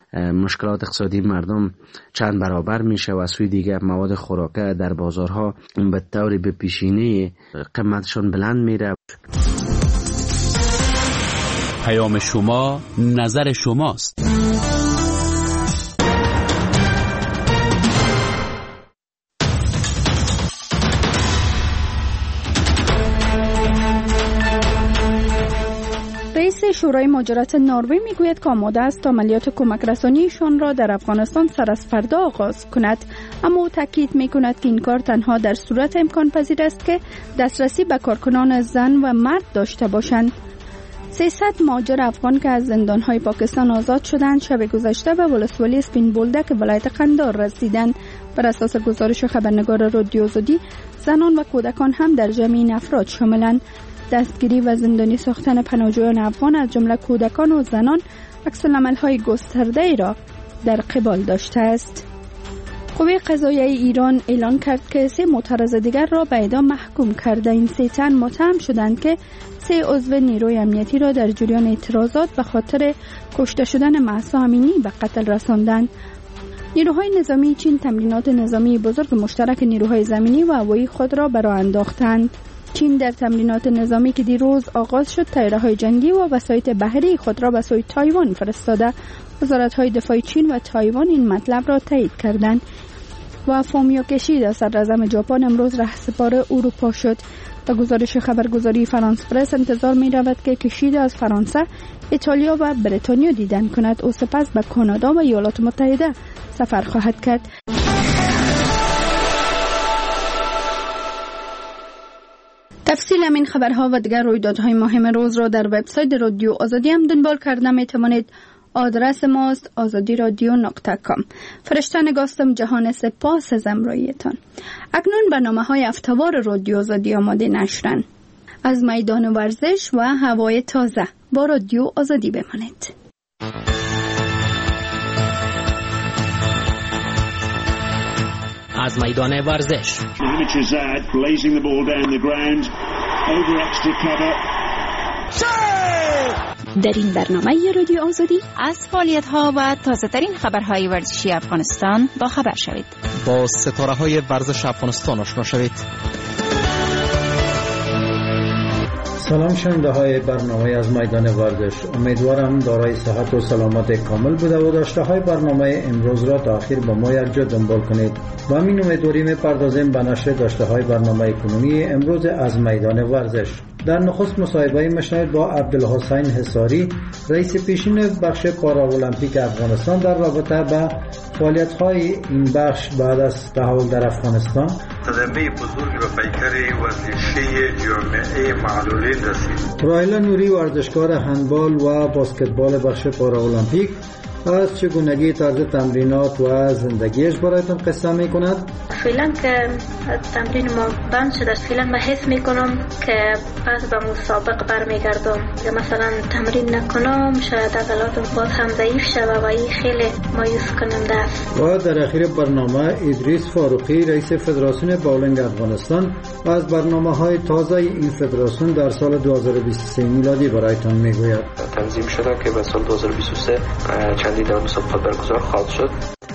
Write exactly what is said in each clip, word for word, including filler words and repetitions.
مشکلات اقتصادی مردم چند برابر میشه و از سوی دیگه مواد خوراکه در بازارها به طور به پیشینه قیمتشون بلند میره. پیام شما، نظر شماست. رئیس شورای مهاجرت نروژ میگوید که آماده است عملیات کمک رسانیشان را در افغانستان سر از فردا آغاز کند، اما او تاکید میکند که این کار تنها در صورت امکان پذیر است که دسترسی به کارکنان زن و مرد داشته باشند. سیصد مهاجر افغان که از زندانهای پاکستان آزاد شدند شب گذشته به ولسوالی سپین بولدک ولایت قندهار رسیدند. بر اساس گزارش خبرنگار رادیو آزادی، زنان و کودکان هم در جمع این افراد شاملند. دستگیری و زندانی ساختن پناهجویان افغان از جمله کودکان و زنان عکس‌العمل‌های گسترده‌ای را در قبال داشته است. قوه قضاییه ایران اعلان کرد که سه معترض دیگر را به اعدام محکوم کرده. این سه تن متهم شدند که سه عضو نیروی امنیتی را در جریان اعتراضات به خاطر کشته شدن مهسا امینی به قتل رساندند. نیروهای نظامی چین تمرینات نظامی بزرگ مشترک نیروهای زمینی و هوایی خود را برآ انداختند. چین در تمرینات نظامی که دیروز آغاز شد، طیاره‌های جنگی و وسایط بحری خود را به سوی تایوان فرستاده. وزارت‌های دفاع چین و تایوان این مطلب را تایید کردند. و فومیو کشیدا صدراعظم ژاپن امروز رهسپار اروپا شد. به گزارش خبرگزاری فرانس پرس انتظار می رود که کشیدا از فرانسه، ایتالیا و بریتانیا دیدن کند. او سپس به کانادا و ایالات متحده سفر خواهد کرد. تفصیل همین خبرها و دیگر رویدادهای مهم روز را در وبسایت رادیو آزادی هم دنبال کرده می توانید. آدرس ماست آزادی رادیو نقطه کام. فرشته نگاستم جهان سپاس از همراهیتان. اکنون برنامه های هفته‌وار رادیو آزادی آماده نشرن. از میدان ورزش و هوای تازه با رادیو آزادی بمانید. از میدان ورزش در این برنامه رادیو آزادی از فعالیت‌ها و تازه‌ترین خبرهای ورزشی افغانستان با خبر شوید. با ستاره‌های ورزش افغانستان آشنا شوید. سلام شنونده های برنامه از میدان ورزش. امیدوارم دارای صحت و سلامت کامل بوده و داشته های برنامه امروز را تا آخر با ما یک جا دنبال کنید. و همین امیدواری می‌پردازیم به نشر داشته های برنامه کنونی امروز از میدان ورزش. در نخست مصاحبه مشنوید با عبدالحسین حصاری، رئیس پیشین بخش پاراولمپیک افغانستان در رابطه با فعالیت‌های این بخش بعد از تحول در افغانستان. صدمه بزرگی به پیکر ورزشی جامعه معلولین رسید. رایلا نوری، ورزشکار هندبال و بسکتبال بخش پاراولمپیک، از چگونگی طرز تمرینات و زندگیش برایتون قصه میکند. فعلا که تمرین ما بند شده، فعلا من حس میکنم که پس به مسابقه برمیگردم یا مثلا تمرین نکنم شاید عضلاتم باز هم ضعیف شوه و این خیلی مایوس کننده است. و در اخیر برنامه ادریس فاروقی، رئیس فدراسیون باولینگ افغانستان، از برنامه های تازه این فدراسیون در سال دو هزار و بیست و سه میلادی برایتان میگوید. تنظیم شده که به سال دو هزار و بیست و سه چندین مسابقه برگزار خواهد شد.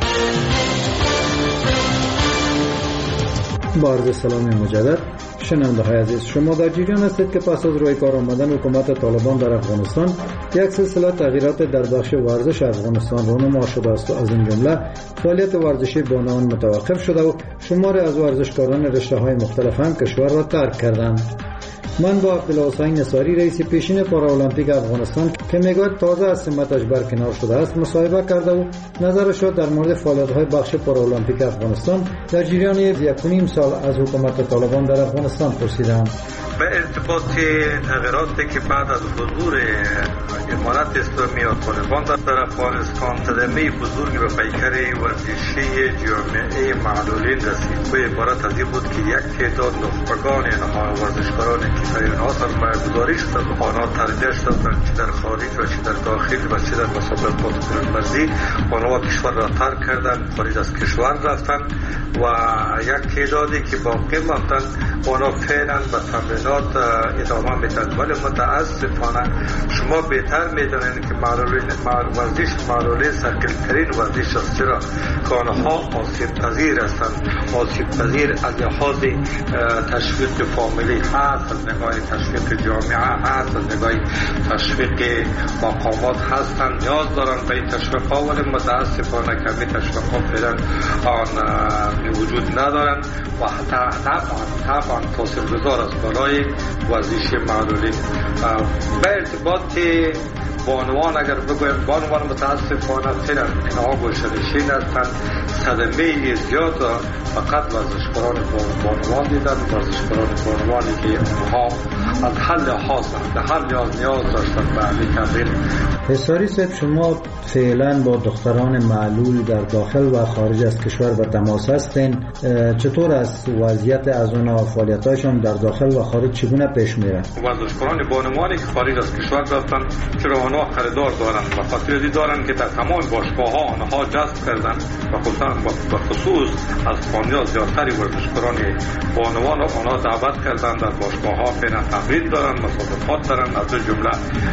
با عرض سلام مجدد شنونده های عزیز، شما در جریان هستید که پس از روی کار آمدن حکومت طالبان در افغانستان یک سلسله تغییرات در بخش ورزش افغانستان رونما شده است و از این جمله فعالیت ورزشی بانوان متوقف شده و شماری از ورزشکاران رشته های مختلف هم کشور را ترک کردند. من با عبدالحسین حصاری، رئیس پیشین پاراولمپیک افغانستان که میگوید تازه از سمتش برکنار شده است، مصاحبه کرده و نظرش را در مورد فعالیت‌های بخش پاراولمپیک افغانستان در جریان یک و نیم سال از حکومت طالبان در افغانستان پرسیدم. به ارتباط تغییراتی که بعد از حضور امارت اسلامی و طالبان در افغانستان صدمه بزرگی به پیکر ورزشی جامعه معلولین رسید. به عبارت از این بود که یک تعداد نخبگان اینها ورزشکارانی که در اینها سرمایه‌گذاری شدند، آنها ترجیح دادند چه در خارج و چه در داخل و چه در مسابقات کلان‌ورزی آنها کشور را ترک کردند، خارج از کشور رفتند و یک تعدادی که باقی ماندند آنها فعلا به تمرینات ادامه میدن. ولی متاسفانه شما به بهتر میدانند که ورزش معلولی سرکلترین ورزش است، چرا که آنها آسیب پذیر هستند. آسیب پذیر از لحاظ تشویق فامیلی هست، از نگاه تشویق جامعه هست، از نگاه تشویق مقامات هستند. نیاز دارند به این تشویق ها، ولی متاسفانه کمی تشویق ها فعلا آن وجود ندارند و طبعا طبعا تاثیرگذار است برای ورزش معلولی. به ارتباط بانوان اگر بگویم، بانوان متاسفانه فعلا اینها گوشه‌نشین هستند. صدمه زیاد فقط ورزشکاران بانوان دیدن، ورزشکاران بانوانی که اونها از هر لحاظ از هر لحاظ نیاز داشتن به عملی تمرین. حساری صاحب، شما فعلا با دختران معلول در داخل و خارج از کشور به تماس هستین. چطور است وضعیت از اونها و فعالیتاشون در داخل و خارج چگونه پیش میره؟ ورزشکاران بانوانی که خارج از کشور هستند، چرا آنها خریدار دارند و خاطر دی دارند که در تمام باشگاه‌ها آنها جذب کردند و خصوصا به خصوص از اسپانیا زیادتری ورزشکاران بانوان آنها دعوت کردند. در باشگاه‌ها فعلا تمرین دارند، مسابقات دارند. از جمله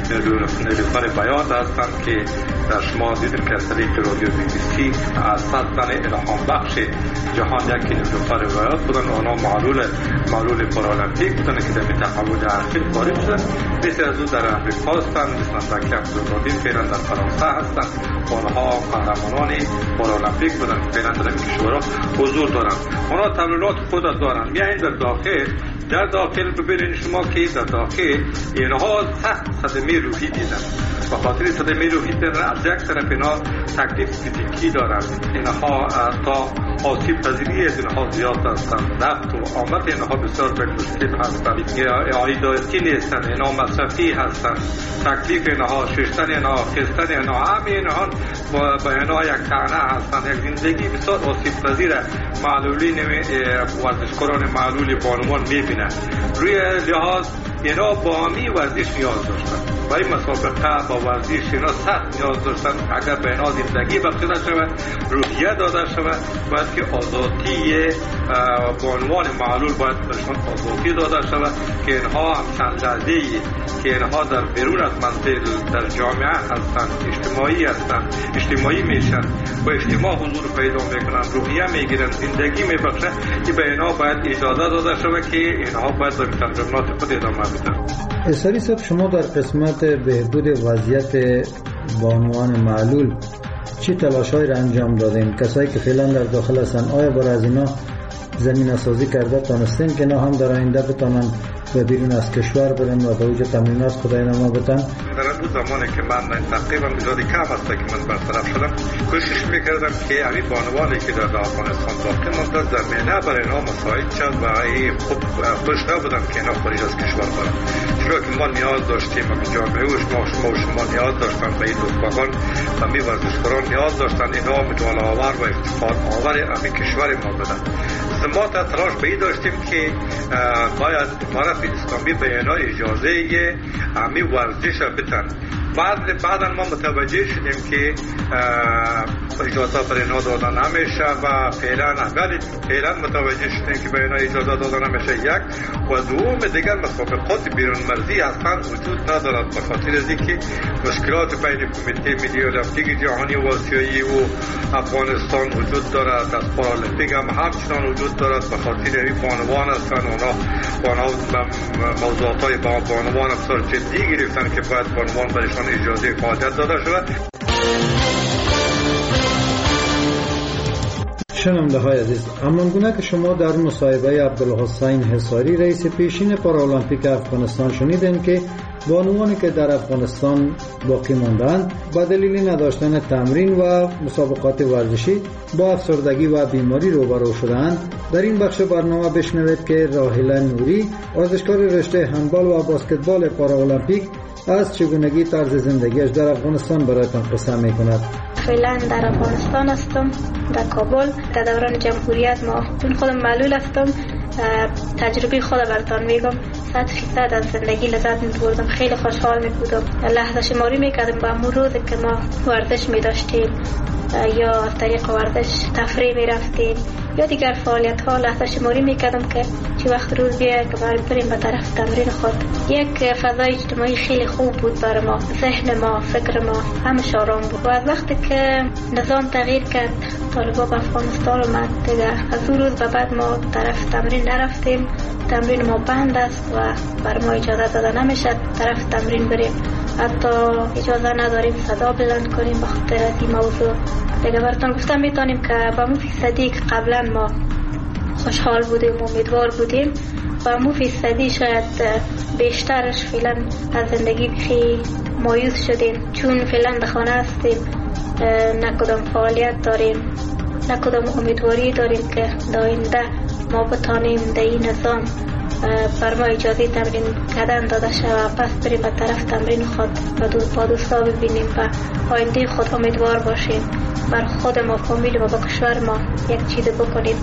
نیلوفر بیات هستند که در شما دیدید که از طریق رادیو بی بی سی از صدن الهام بخش جهان یکی نیلوفر بیات بودن. آنها معلول معلول پارالمپیک بودن که در تحول عقیل خارج شدن. مثل از او در امریکا هستند، مثل اندکی عبدالرادی فعلا در فرانسه هستند. آنها قهرمانان پارالمپیک بودن، فعلا در این کشورها حضور دارند. آنها تمرینات خود دارند. میایین در داخل در داخل ببینید شما که در داخل اینها سخت صدمه روحی دیدن. و خاطر صدمه روحی دیدن از یک طرف اینا تکلیف فیزیکی دارند. اینها تا آسیب پذیری از اینها زیاد هستند. رفت و آمد اینها بسیار به مشکل هستند. عایداتی نیستند، اینها مصرفی هستند. تکلیف اینها، شستن اینها، خستن اینها، همه اینها با اینها یک صحنه هستند. یک زندگی بسیار آسیب پذیر معلولین ورزشکاران معلول بانوان میبینند. روی لحاظ اینا با همی ورزش نیاز داشتن، برای مسابقه با ورزش اینا سخت نیاز داشتن. اگر به اینا زندگی بخشیده شود، روحیه داده شود، باید که آزادی بانوان معلول باید برشان آزادی داده شود که اینها هم چند لحظه‌ای که اینها در بیرون از منزل در جامعه هستند، اجتماعی هستند، اجتماعی میشن و اجتماع حضور پیدا میکنن، روحیه میگیرن، زندگی میبخشن. که به اینا باید اجازه داده شود که اینها باید در تمرینات خود ادامه بدن. حساری صاحب، شما در قسمت بهبود وضعیت بانوان معلول چی تلاش‌هایی را انجام دادین؟ کسایی که فعلا در داخل هستن، آیا برای از اینا زمینه سازی کرده تانستین که نه هم در آینده بتانن به بیرون از کشور برن و به اوج تمرینات خود ادامه بدن؟ در اون زمانی که من تقریبا بسیار کم است که من برطرف شدم، کوشش میکردم که همین بانوانی که در افغانستان باقی مانده زمینه برای اینها مساعد شد و خوب خوش نبودم که اینا خارج از کشور برن. چرا که ما نیاز داشتیم و جامعه و شما شما و شما نیاز داشتن به این رفقان و می ورزشکاران نیاز داشتن اینا متعال آور و افتخار آور همین کشور ما بدن. ما تا تلاش به این داشتیم که باید امارت اسلامی به اینا اجازه همین ورزش بدن. بعد بعدا ما متوجه شدیم که اجازه برای اینا داده نمیشه و فعلا اول فعلا متوجه شدیم که برای اینا اجازه داده نمیشه. یک و دوم دیگر مسابقات بیرون مرزی اصلا وجود ندارد به خاطر از اینکه مشکلات بین کمیته ملی المپیک جهانی و آسیایی و افغانستان وجود دارد. از پارالمپیک هم همچنان وجود دارد به خاطر این بانوان هستن. اونا بانوان موضوعات های بانوان بسیار جدی گرفتن که باید بانوان برایشان اجازه فعالیت داده شود. شنونده های عزیز، همانگونه که شما در مصاحبه عبدالحسین حصاری رئیس پیشین پارالمپیک افغانستان شنیدین که بانوانی که در افغانستان باقی ماندند با دلیل نداشتن تمرین و مسابقات ورزشی با افسردگی و بیماری روبرو شدند، در این بخش برنامه بشنوید که راحله نوری، ورزشکار رشته هندبال و بسکتبال پارالمپیک، از چگونگی طرز زندگیش در افغانستان برایتان قصه می‌کند. فعلا در افغانستان هستم، در کابل. در دوران جمهوریت ما چون خودم معلول هستم، تجربه خود براتون میگم. صد فیصد از زندگی لذت می‌بردم. خیلی خوشحال می‌بودم. لحظه شماری می‌کردم به امون روزی که ما ورزش می‌داشتیم یا از طریق ورزش تفریح می‌رفتیم یا دیگر فعالیت ها لحظه شماری می‌کردم که چی وقت روز بیاید که بریم به طرف تمرین خود. یک فضای اجتماعی خیلی خوب بود برای ما. ذهن ما، فکر ما همش آرام بود. و از وقتی که نظام تغییر کرد، طالبان به افغانستان اومد دیگه، از اون روز به بعد ما طرف تمرین نرفتیم. تمرین ما بند است و بر ما اجازه داده نمیشه طرف تمرین بریم. حتی اجازه نداریم صدا بلند کنیم به خاطر این موضوع. دیگه براتون گفتم میتونیم که با مو فیصدی که قبلا ما خوشحال بودیم و امیدوار بودیم با مو فیصدی شاید بیشترش فعلا از زندگی بخی مایوس شدیم، چون فعلا در خانه هستیم، نه کدام فعالیت داریم، نه کدام امیدواری داریم که در آینده ما بتانیم در این نظام بر ما اجازه تمرین کردن داده شود، پس بریم به طرف تمرین خود و با دوستا ببینیم و آینده خود امیدوار باشیم، بر خود ما، فامیل ما، با کشور ما یک چیز بکنیم.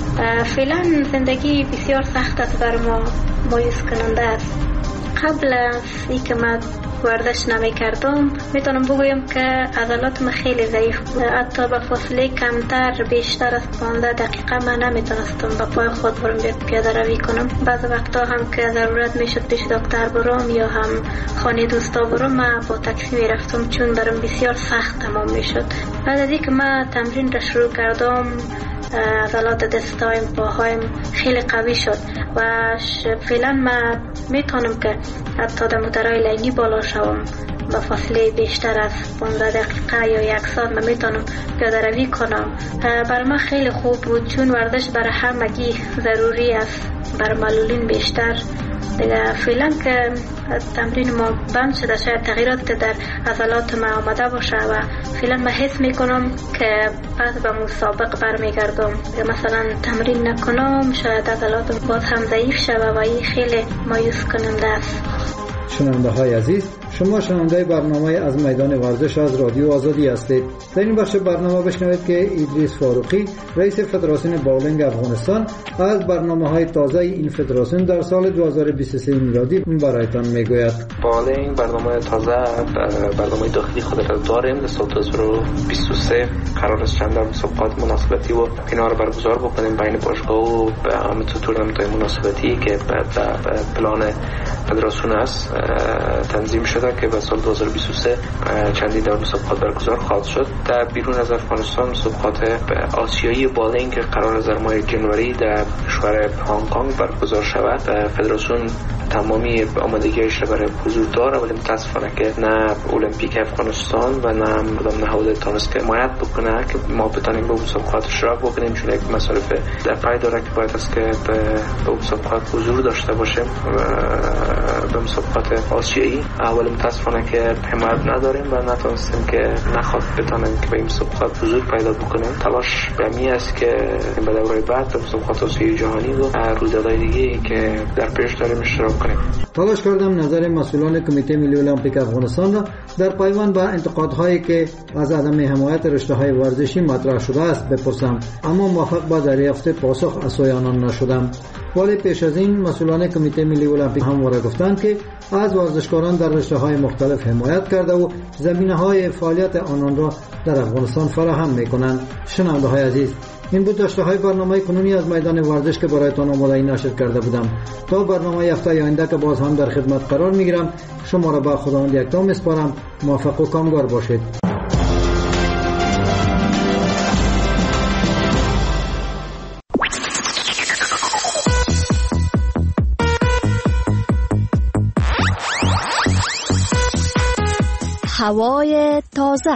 فعلا زندگی بسیار سخت است بر ما، مایوس کننده است. قبل از اینکه من ورزش نمی کردم میتونم بگویم که عضلات من خیلی ضعیف بود. حتی به فاصله کمتر بیشتر از پانزده دقیقه من نمیتونستم با پای خود برم پیاده روی کنم. بعض وقتا هم که ضرورت میشد پیش دکتر برم یا هم خانه دوستا برم، من با تاکسی میرفتم چون برام بسیار سخت تمام میشد. بعد از اینکه من تمرین را شروع کردم عضلات دستایم، پاهایم خیلی قوی شد و فعلا من میتونم که حتی در موتورهای لنگی بالا شوم با فاصله بیشتر از پانزده دقیقه یا یک ساعت من میتونم پیاده روی کنم. برای من خیلی خوب بود چون ورزش برای همگی ضروری است، برای معلولین بیشتر. دیگه فعلا که تمرین ما بند شده، شاید تغییرات در عضلات ما آمده باشه و فعلا من حس میکنم که پس به مسابق برمیگردم. مثلا تمرین نکنم شاید عضلات باز هم ضعیف شده و این خیلی مایوس کننده است. شنونده های عزیز، شما شنونده برنامه از میدان ورزش از رادیو آزادی هستید. در این بخش برنامه بشنوید که ادریس فاروقی، رئیس فدراسیون باولینگ افغانستان، از برنامه های تازه این فدراسیون در سال دو هزار و بیست و سه میلادی برایتان میگوید. باولینگ برنامه تازه، برنامه داخلی خود را داریم. در سال دو هزار و بیست و سه قرار است چند مسابقات مناسبتی و اینا رو برگزار بکنیم بین باشگاه و همینطور تورنمنت‌های مناسبتی که به پلان فدراسیون است تنظیم شده که به سال دو هزار و بیست و سه چندین دور مسابقات برگزار خواهد شد. در بیرون از افغانستان مسابقات آسیایی بالینگ قرار است در ماه جنوری در کشور هنگ کنگ برگزار شود. فدراسیون تمامی آمادگیش را برای حضور داره، ولی متاسفانه که نه المپیک افغانستان و نه مردم نهاد تانست که حمایت بکنه که ما بتونیم به مسابقات اشتراک بکنیم، چون یک مصارف در پای داره که باید است که به مسابقات حضور داشته باشیم به مسابقات آسیایی. اول متاسفانه که حمایت نداریم و نتونستیم که نخواد بتونیم که به این مسابقات حضور پیدا بکنیم. تلاش به است که به دوره بعد به مسابقات آسیایی جهانی و رویدادهای دیگه که در پیش داریم اشتراک کنیم. تلاش کردم نظر مسئولان کمیته ملی المپیک افغانستان را در پیوند با انتقادهایی که از عدم حمایت رشته‌های ورزشی مطرح شده است بپرسم، اما موفق به دریافت پاسخ از سوی آنان نشدم. ولی پیش از این مسئولان کمیته ملی المپیک همواره گفتند که از ورزشکاران در رشته‌های مختلف حمایت کرده و زمینه‌های فعالیت آنان را در افغانستان فراهم می‌کنند. شنونده‌های عزیز، این بود داشته‌های برنامه کنونی از میدان ورزش که برایتان آماده نشر کرده بودم. تا برنامه هفته آینده که باز هم در خدمت قرار می‌گیرم، شما را به خداوند یکتا می‌سپارم. موفق و کامگار باشید. هوای تازه.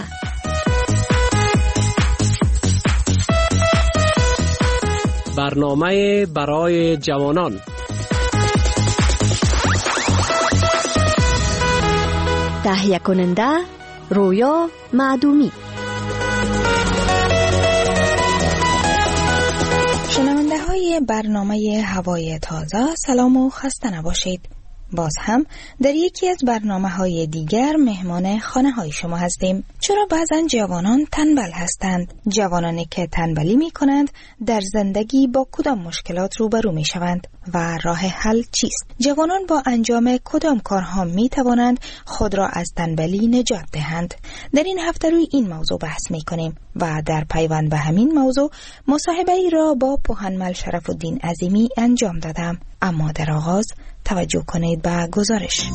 برنامه برای جوانان. تهیه کننده رویا معدومی. شنونده های برنامه هوای تازه، سلام و خسته نباشید. باز هم در یکی از برنامه های دیگر مهمان خانه های شما هستیم. چرا بعضن جوانان تنبل هستند؟ جوانانی که تنبلی می کنند در زندگی با کدام مشکلات روبرو می شوند و راه حل چیست؟ جوانان با انجام کدام کارها می توانند خود را از تنبلی نجات دهند؟ در این هفته روی این موضوع بحث می کنیم و در پیوند به همین موضوع مصاحبه ای را با پوهنمل شرف الدین عظیمی انجام دادم. اما در آغاز توجه کنید به گزارش.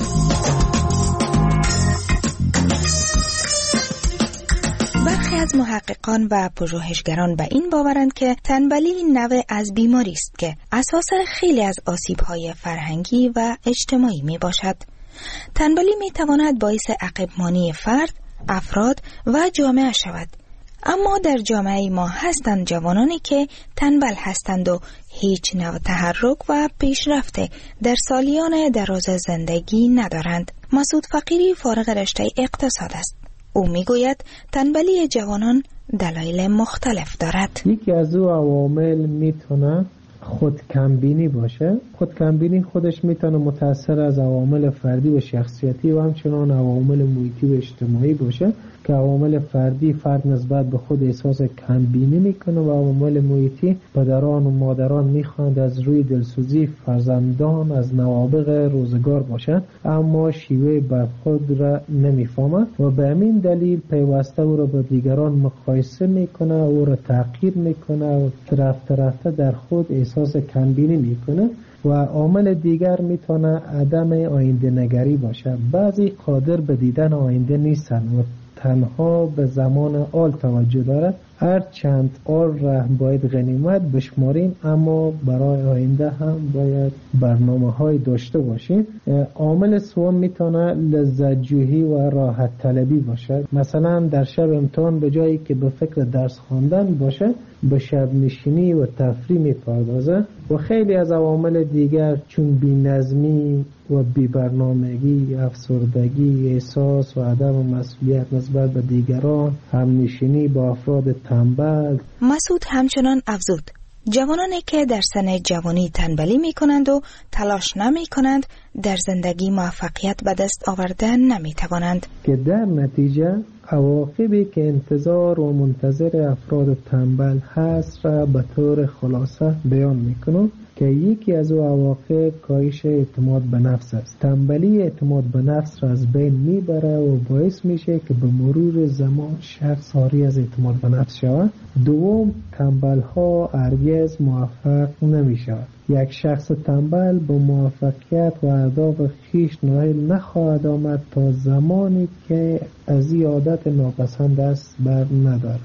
برخی از محققان و پژوهشگران به این باورند که تنبلی نوع از بیماری است که اساس خیلی از آسیب‌های فرهنگی و اجتماعی می باشد. تنبلی می تواند باعث عقب‌مانی فرد، افراد و جامعه شود. اما در جامعه ما هستند جوانانی که تنبل هستند و هیچ نوع تحرک و پیشرفت در سالیان دراز زندگی ندارند. مسعود فقیری فارغ رشته اقتصاد است. او میگوید تنبلی جوانان دلایل مختلف دارد. یکی از او عوامل میتونه خود کمبینی باشه. خود کمبینی خودش میتونه متأثر از عوامل فردی و شخصیتی و همچنان عوامل محیطی و اجتماعی باشه که عوامل فردی فرد نسبت به خود احساس کمبینی میکنه و عوامل محیطی پدران و مادران میخواند از روی دلسوزی فرزندان از نوابغ روزگار باشند، اما شیوه برخورد را نمیفهمند و به همین دلیل پیوسته او را با دیگران مقایسه میکنه، او را تحقیر میکنه و رفته رفته در خود احساس کمبینی میکنه. و عامل دیگر میتونه عدم آینده نگری باشه. بعضی قادر به دیدن آینده نیستن و تنها به زمان آل توجه دارد. هر چند آل را باید غنیمت بشماریم، اما برای آینده هم باید برنامه های داشته باشیم. عامل سوم میتونه لذت جویی و راحت طلبی باشه. مثلا در شب امتحان به جایی که به فکر درس خواندن باشه به شب نشینی و تفریح میپردازه. و خیلی از عوامل دیگر چون بی‌نظمی و بی‌برنامگی، افسردگی، احساس و عدم مسئولیت نسبت به دیگران، همنشینی با افراد تنبل. مسعود همچنان افزود جوانانی که در سن جوانی تنبلی می کنند و تلاش نمی کنند در زندگی موفقیت به دست آوردن نمی توانند که در نتیجه عواقبی که انتظار و منتظر افراد تنبل هست را به طور خلاصه بیان می کنم که یکی از او عواقب کاهش اعتماد به نفس است. تنبلی اعتماد به نفس را از بین میبره و باعث میشه که به مرور زمان شخص عاری از اعتماد به نفس شود. دوم، تنبل ها هرگز موفق نمی شود. یک شخص تنبل با موفقیت و اهداف خویش نائل نخواهد آمد تا زمانی که از این عادت ناپسند است بر ندارد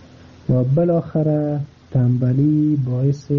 و بالاخره تنبلی باعث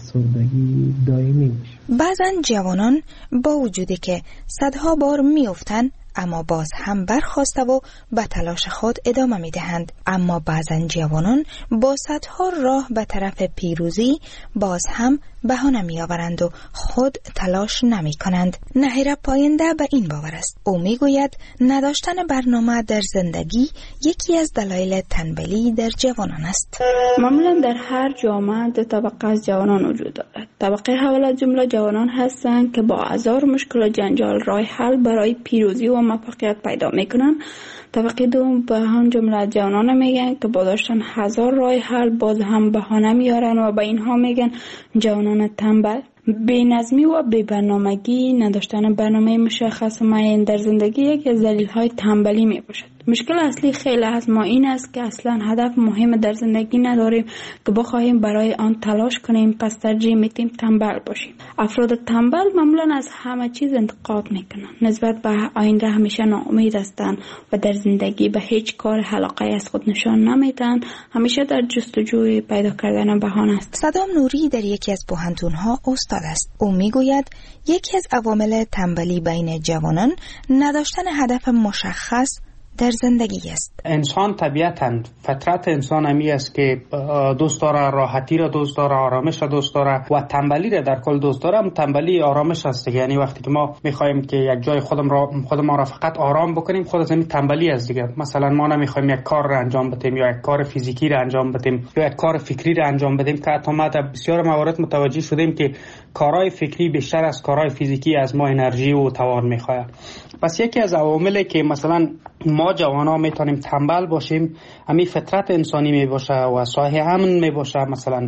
افسردگی دائمی میشه. بعضن جوانان با وجودی که صدها بار میافتند اما باز هم برخاسته و به تلاش خود ادامه میدهند. اما بعضن جوانان با صدها راه به طرف پیروزی باز هم بهانه میآورند و خود تلاش نمی کنند. نهیر پاینده به این باور است. او میگوید نداشتن برنامه در زندگی یکی از دلایل تنبلی در جوانان است. معمولا در هر جامعه دو طبقه از جوانان وجود دارد. طبقه اول از جمله جوانان هستند که با هزار مشکل و جنجال راه حل برای پیروزی و موفقیت پیدا میکنند. طبقه دوم به هم جمله جوانان میگن که با داشتن هزار راه حل باز هم بهانه میارن و به اینها میگن جوانان تنبل. بی‌نظمی و بی‌برنامگی، نداشتن برنامه مشخص و معین در زندگی یکی از دلایل تنبلی میباشد. مشکل اصلی خیلی از ما این است که اصلا هدف مهم در زندگی نداریم که بخواهیم برای آن تلاش کنیم، پس ترجیح میدیم تنبل باشیم. افراد تنبل معمولا از همه چیز انتقاد میکنن، نسبت به آینده همیشه ناامید هستند و در زندگی به هیچ کار علاقه از خود نشان نمیدن، همیشه در جستجوی پیدا کردن بهانه است. صدام نوری در یکی از پوهنتون‌ها استاد است. او میگوید یکی از عوامل تنبلی بین جوانان نداشتن هدف مشخص در زندگی است. انسان طبیعتاً فطرت انسان همی است که دوست داره راحتی را دوست داره، آرامش را دوست داره و تنبلی را در کل دوست داره. تنبلی آرامش است. یعنی وقتی که ما میخوایم که یک جای خودم را خودم را فقط آرام بکنیم، خود از این تنبلی است دیگه. مثلا ما نمیخوایم یک کار را انجام بدیم یا یک کار فیزیکی را انجام بدیم یا یک کار فکری را انجام بدیم که حتی ما در بسیار موارد متوجه شدیم که کارهای فکری بیشتر از کارهای فیزیکی از ما انرژی و توان میخواد. پس یکی از عواملی که مثلا ما جوانا میتونیم تنبل باشیم همین فطرت انسانی میباشه و صاحب امن میباشه. مثلا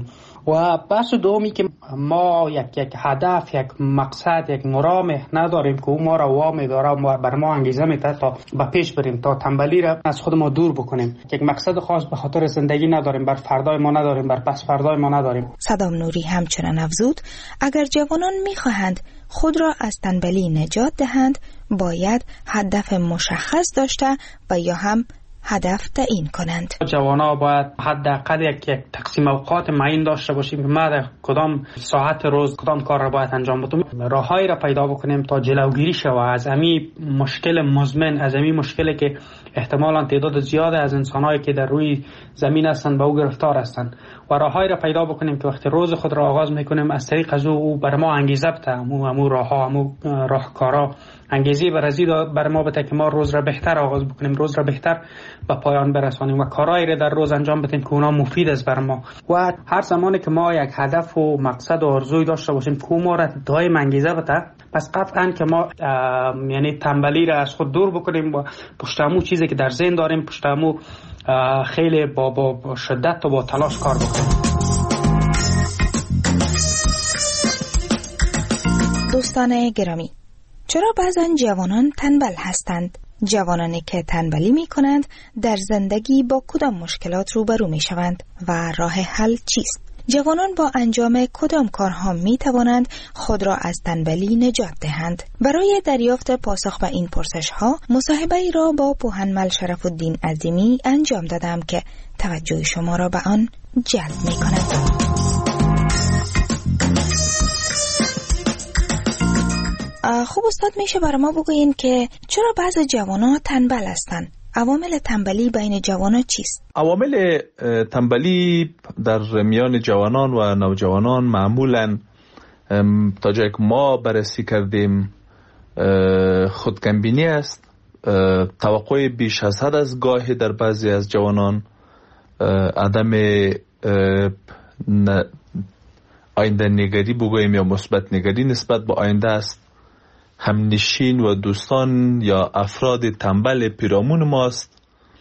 و بحث دومی که ما یک یک هدف، یک مقصد، یک مرام نداریم که او ما را وامی داره و بر ما انگیزه میده تا به پیش بریم، تا تنبلی را از خود ما دور بکنیم. یک مقصد خاص به خاطر زندگی نداریم، بر فردای ما نداریم، بر پس فردای ما نداریم. صدام نوری همچنان افزود اگر جوانان میخواهند خود را از تنبلی نجات دهند باید هدف مشخص داشته و یا هم هدف تعیین کنند. جوانا باید حداقل یک یک تقسیم اوقات معین داشته باشیم که ما در کدام ساعت روز کدام کار را باید انجام بدیم. راههایی را پیدا بکنیم تا جلوگیری شود از امی مشکل مزمن، از امی مشکلی که احتمالاً تعداد زیاد از انسان‌هایی که در روی زمین هستند به او گرفتار هستند و راههایی را پیدا بکنیم که وقتی روز خود را آغاز می‌کنیم از طریق از او بر ما انگیزه بده، امو امو راهها، امو راهکارا انگیزه برازی بر ما بده که ما روز را بهتر آغاز بکنیم، روز را بهتر به پایان برسانیم و کارهایی را در روز انجام بدیم که اونا مفید است بر ما. و هر زمانی که ما یک هدف و مقصد و آرزوی داشته باشیم که ما را دائم انگیزه بده، پس قطعاً که ما یعنی تنبلی را از خود دور بکنیم و پشت همون چیزی که در ذهن داریم پشت همون خیلی با, با, با شدت و با تلاش کار بکنیم. دوستان گرامی، چرا بعضن جوانان تنبل هستند؟ جوانانی که تنبلی می کنند در زندگی با کدام مشکلات روبرو می شوند و راه حل چیست؟ جوانان با انجام کدام کارها می توانند خود را از تنبلی نجات دهند؟ برای دریافت پاسخ به این پرسش ها مصاحبه ای را با پوهنمل شرف الدین عظیمی انجام دادم که توجه شما را به آن جلب می کند. خوب استاد، میشه برای ما بگوین که چرا بعض جوانان تنبل هستند؟ عوامل تنبلی بین جوانان چیست؟ عوامل تنبلی در میان جوانان و نوجوانان معمولاً تا جایی که ما بررسی کردیم خودکمبینی است، توقع بیش از حد از گاهی در بعضی از جوانان، عدم آینده نگری بگوییم یا مثبت نگری نسبت به آینده است، همنشین و دوستان یا افراد تنبل پیرامون ماست،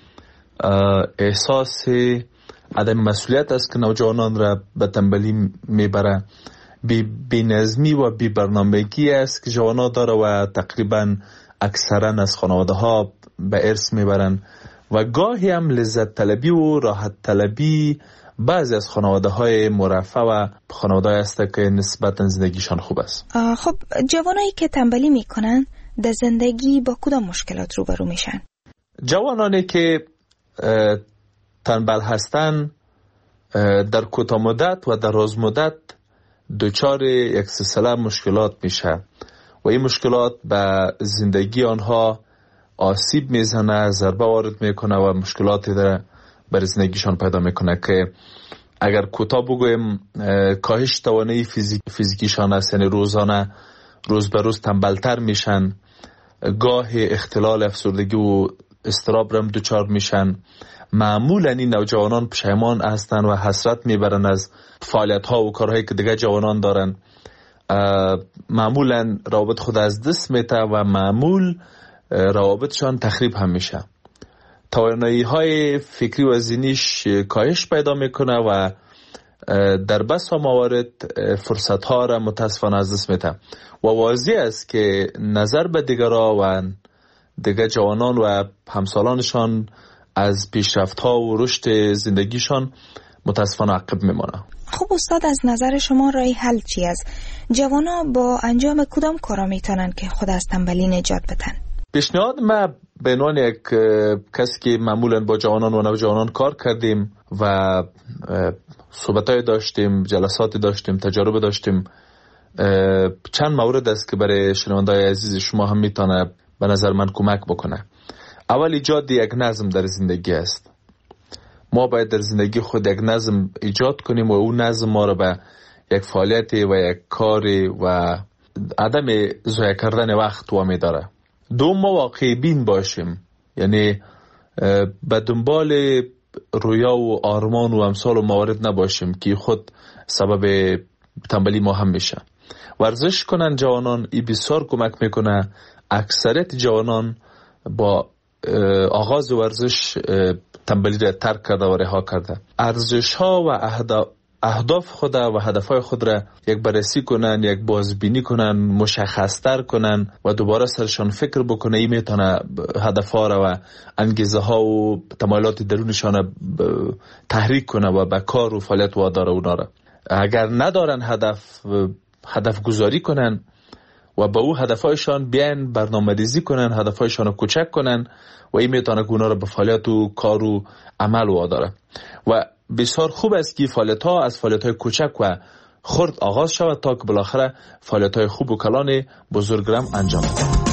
احساس عدم مسئولیت است که نوجوانان را به تنبلی میبره، بی نظمی و بی برنامگی است که جوانان داره و تقریبا اکثرا از خانواده ها به ارث میبرن و گاهی هم لذت طلبی و راحت طلبی بعضی از خانواده های مرفه و خانواده های است که نسبتا زندگیشان خوب است. خب جوانایی که تنبلی میکنن در زندگی با کدام مشکلات روبرو میشن؟ جوانانی که تنبل هستن در کوتاه مدت و در دراز مدت دچار یک سلسله مشکلات میشه و این مشکلات به زندگی آنها آسیب میزنه، ضربه وارد میکنه و مشکلاتی در برای زندگیشان پیدا میکنه که اگر کوتاه بگویم کاهش توانایی فیزیک فیزیکیشان است، یعنی روزانه روز به روز تنبلتر میشن، گاه اختلال افسردگی و اضطراب رم دچار میشن. معمولا این نوجوانان پشیمان هستن و حسرت میبرن از فعالیت ها و کارهایی که دیگه جوانان دارن، معمولا روابط خود از دست میته و معمول روابطشان تخریب هم میشه، توانایی های فکری و ذهنیش کاهش پیدا میکنه و در بسا موارد فرصت ها را متاسفانه از دست میده و واضح است که نظر به دیگران و دیگر جوانان و همسالانشان از پیشرفت ها و رشد زندگیشان متاسفانه عقب میمانه. خب استاد، از نظر شما راه حل چی است؟ جوانا با انجام کدام کارا میتونن که خود از تنبلی نجات بدن؟ پیشنهاد ما به عنوان یک کسی که معمولا با جوانان و نوجوانان کار کردیم و صحبتای داشتیم، جلساتی داشتیم، تجارب داشتیم، چند مورد است که برای شنونده‌های عزیز شما هم میتونه به نظر من کمک بکنه. اول ایجاد یک نظم در زندگی است. ما باید در زندگی خود یک نظم ایجاد کنیم و اون نظم ما رو به یک فعالیتی و یک کاری و عدم ضایع کردن وقت وامی داره. دوم، ما واقعی بین باشیم، یعنی به دنبال رویا و آرمان و امثال و موارد نباشیم که خود سبب تنبلی ما هم میشه. ورزش کنن جوانان، این بسیار کمک میکنه. اکثریت جوانان با آغاز ورزش تنبلی را ترک کرده و رها کرده. ارزش ها و اهداف خود و هدفهای خود را یک بررسی کنن، یک بازبینی کنن، مشخصتر کنن و دوباره سرشان فکر بکنه، این میتونه هدفها را و انگیزه ها و تمایلات درونشان تحریک کنه و به کار و فعالیت واداره اونا را. اگر ندارن هدف، هدف گذاری کنن و به او هدفهایشان بیان برنامه‌ریزی کنن، هدفهایشان رو کوچک کنن و این میتونه که اونا رو به فعالیت و کار و عمل واداره. و بسیار خوب است که فعالیت ها از فعالیت های کوچک و خرد آغاز شود تا که بالاخره فعالیت های خوب و کلان بزرگرم انجام دهد.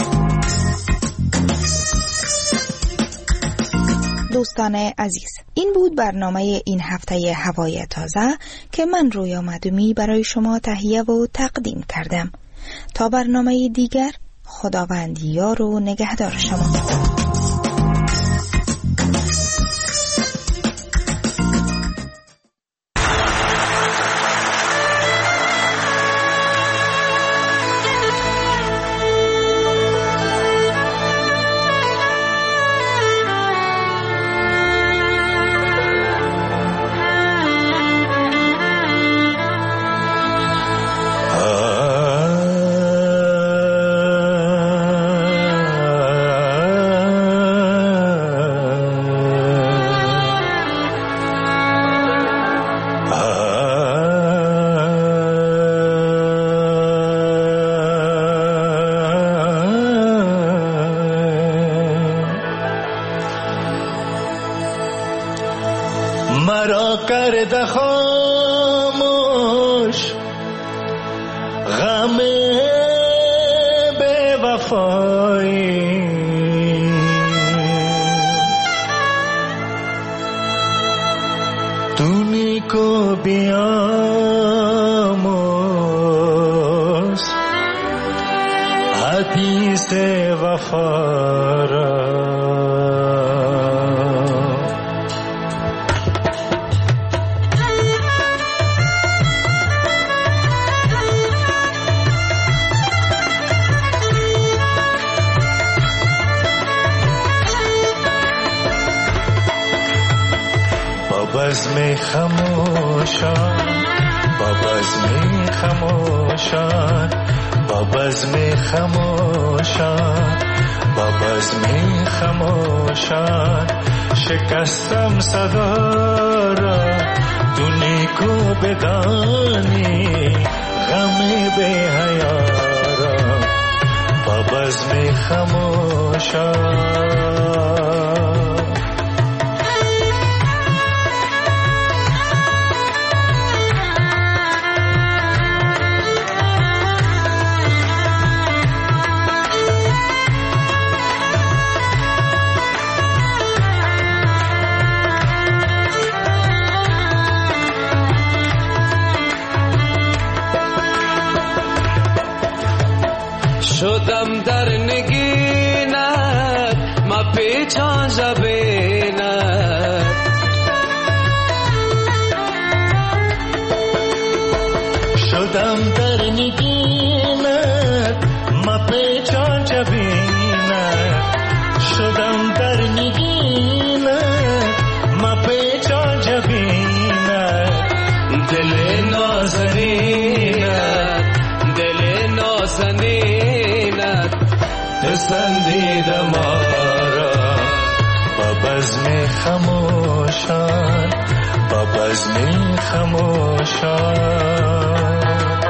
دوستان عزیز، این بود برنامه این هفته هوای تازه که من رویا معدومی برای شما تهیه و تقدیم کردم. تا برنامه دیگر، خداوند یار و نگهدار شما. مرا کرده خاموش غم بے وفایی، تونی کو بیاموز حدیث وفا را. بزم خموشان، با بزم خموشان، با بزم خموشان، با بزم خموشان، شکستم صدا را، تو نیکو بدانی غم بی حیا را. با بزم خموشان، شدم در نگینت ما پیچان زبینت، شدم در نگینت ما پیچان زبینت، شدم در نگینت ما پیچان زبینت، دل نازنینت دل نازنینت پسندید ما را. با بزم خموشان، با بزم خموشان،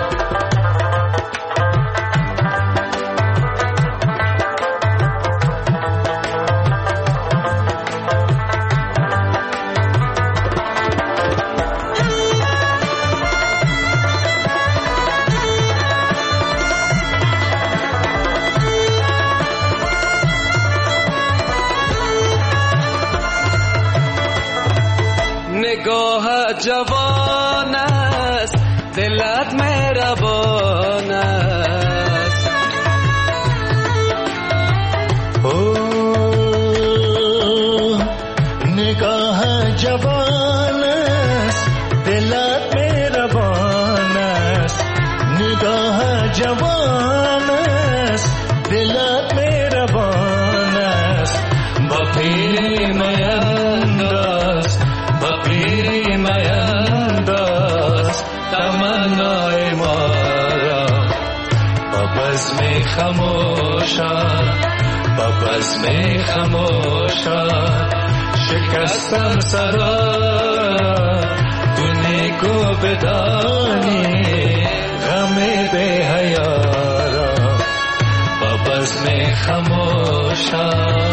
نگاه جوان است دلت مهربان است، اوه نگاه جوان است دلت مهربان است، نگاه جوان است دلت مهربان است. با پیر مینداز، با پیر مینداز بزم خموشا با بزم خموشا شکستم صدا تو نیکو بدانی غم به حیارا با بزم خموشا